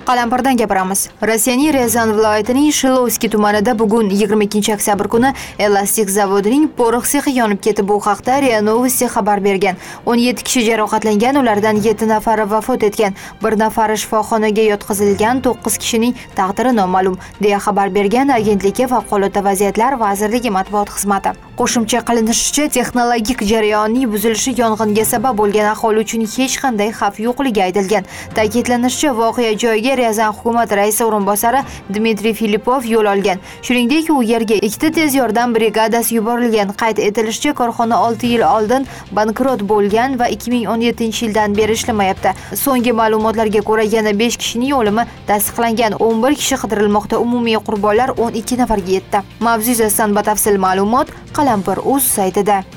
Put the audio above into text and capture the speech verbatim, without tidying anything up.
Qalampirdan gapiramiz. Rossiyaning Ryazan viloyatining Shilovskiy tumanida bugun yigirma ikkinchi oktyabr kuni elastik zavodining porox sexi yonib ketib, bu haqda RIA Novosti xabar bergan. o'n yetti kishi jarohatlangan, ulardan yetti nafari vafot etgan, bir nafari shifoxonaga yotqizilgan, to'qqiz kishining taqdiri noma'lum, deya xabar bergan agentlikka Favqulodda vaziyatlar vazirligi matbuot xizmati. Qo'shimcha qilinishicha, texnologik jarayonning buzilishi yong'inga sabab bo'lgan, aholi uchun hech qanday xavf yo'qligi aytilgan. Ta'kidlanishicha, voqea joyiga Ryazan hukumat raisi o'rinbosari Dmitriy Filippov yo'l olgan. Shuningdek, u yerga ikkita tez yordam brigadasi yuborilgan. Qayd etilishicha, korxona olti yil oldin bankrot bo'lgan va ikki ming o'n yettinchi yildan beri ishlamayapti. So'nggi ma'lumotlarga ko'ra, yana besh kishining o'limi tasdiqlangan, o'n bir kishi qidirilmoqda. Umumiy qurbonlar o'n ikki nafarga yetdi. Mavzu yuzasidan batafsil ma'lumot Qalampir.uz saytida.